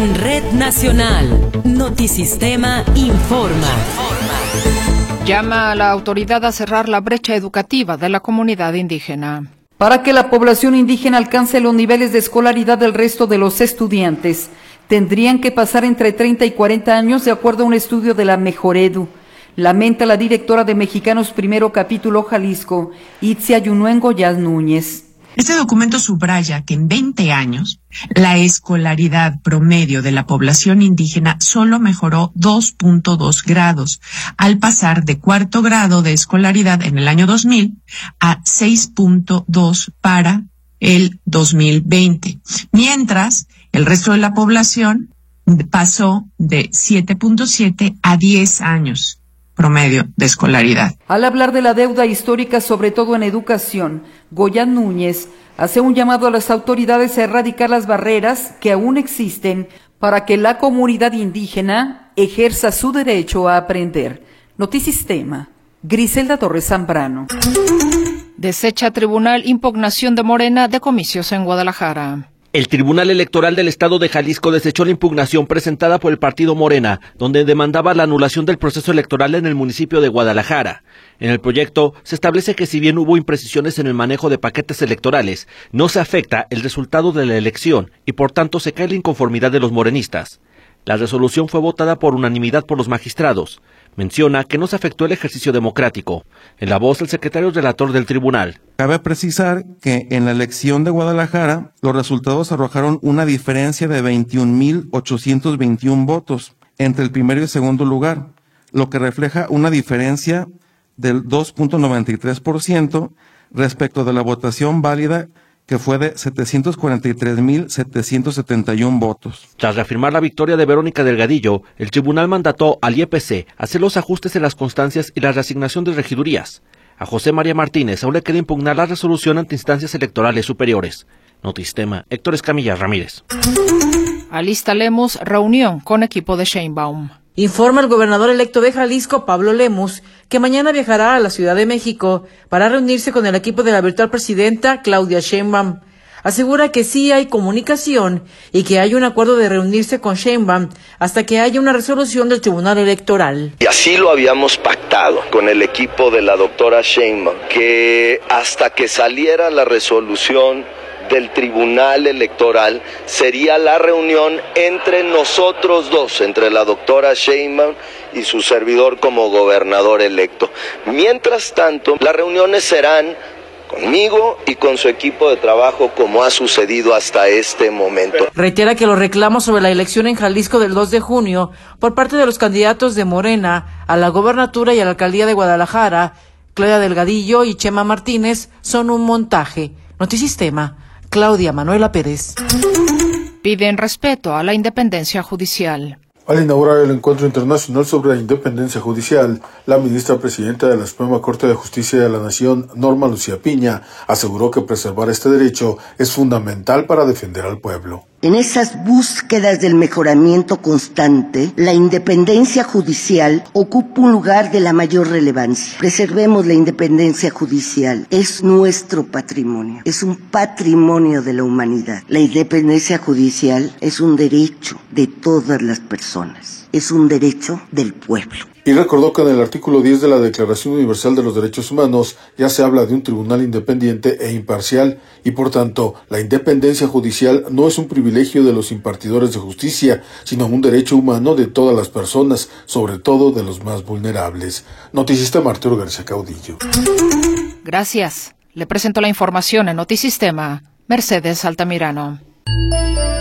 En Red Nacional, Notisistema informa. Llama a la autoridad a cerrar la brecha educativa de la comunidad indígena. Para que la población indígena alcance los niveles de escolaridad del resto de los estudiantes, tendrían que pasar entre 30 y 40 años de acuerdo a un estudio de la Mejoredu. Lamenta la directora de Mexicanos Primero Capítulo Jalisco, Itzia Yunuen Goyaz Núñez. Este documento subraya que en 20 años la escolaridad promedio de la población indígena solo mejoró 2.2 grados, al pasar de cuarto grado de escolaridad en el año 2000 a 6.2 para el 2020, mientras el resto de la población pasó de 7.7 a 10 años promedio de escolaridad. Al hablar de la deuda histórica, sobre todo en educación, Goyaz Núñez hace un llamado a las autoridades a erradicar las barreras que aún existen para que la comunidad indígena ejerza su derecho a aprender. Notisistema, Griselda Torres Zambrano. Desecha tribunal impugnación de Morena de comicios en Guadalajara. El Tribunal Electoral del Estado de Jalisco desechó la impugnación presentada por el partido Morena, donde demandaba la anulación del proceso electoral en el municipio de Guadalajara. En el proyecto se establece que si bien hubo imprecisiones en el manejo de paquetes electorales, no se afecta el resultado de la elección y por tanto se cae la inconformidad de los morenistas. La resolución fue votada por unanimidad por los magistrados. Menciona que no se afectó el ejercicio democrático. En la voz del secretario relator del tribunal. Cabe precisar que en la elección de Guadalajara, los resultados arrojaron una diferencia de 21,821 votos entre el primero y el segundo lugar, lo que refleja una diferencia del 2.93% respecto de la votación válida, que fue de 743,771 votos. Tras reafirmar la victoria de Verónica Delgadillo, el tribunal mandató al IEPC hacer los ajustes en las constancias y la reasignación de regidurías. A José María Martínez aún le queda impugnar la resolución ante instancias electorales superiores. Notisistema, Héctor Escamilla Ramírez. Alista Lemus, reunión con equipo de Sheinbaum. Informa el gobernador electo de Jalisco, Pablo Lemus, que mañana viajará a la Ciudad de México para reunirse con el equipo de la virtual presidenta Claudia Sheinbaum. Asegura que sí hay comunicación y que hay un acuerdo de reunirse con Sheinbaum hasta que haya una resolución del Tribunal Electoral. Y así lo habíamos pactado con el equipo de la doctora Sheinbaum, que hasta que saliera la resolución del Tribunal Electoral sería la reunión entre nosotros dos, entre la doctora Sheinbaum y su servidor como gobernador electo. Mientras tanto, las reuniones serán conmigo y con su equipo de trabajo, como ha sucedido hasta este momento. Reitera que los reclamos sobre la elección en Jalisco del 2 de junio por parte de los candidatos de Morena a la gobernatura y a la alcaldía de Guadalajara, Claudia Delgadillo y Chema Martínez, son un montaje. Notisistema, Claudia Manuela Pérez. Piden respeto a la independencia judicial. Al inaugurar el Encuentro Internacional sobre la Independencia Judicial, la ministra presidenta de la Suprema Corte de Justicia de la Nación, Norma Lucía Piña, aseguró que preservar este derecho es fundamental para defender al pueblo. En esas búsquedas del mejoramiento constante, la independencia judicial ocupa un lugar de la mayor relevancia. Preservemos la independencia judicial. Es nuestro patrimonio. Es un patrimonio de la humanidad. La independencia judicial es un derecho de todas las personas. Es un derecho del pueblo. Y recordó que en el artículo 10 de la Declaración Universal de los Derechos Humanos ya se habla de un tribunal independiente e imparcial y por tanto la independencia judicial no es un privilegio de los impartidores de justicia, sino un derecho humano de todas las personas, sobre todo de los más vulnerables. Notisistema, Arturo García Caudillo. Gracias. Le presento la información en Notisistema, Mercedes Altamirano.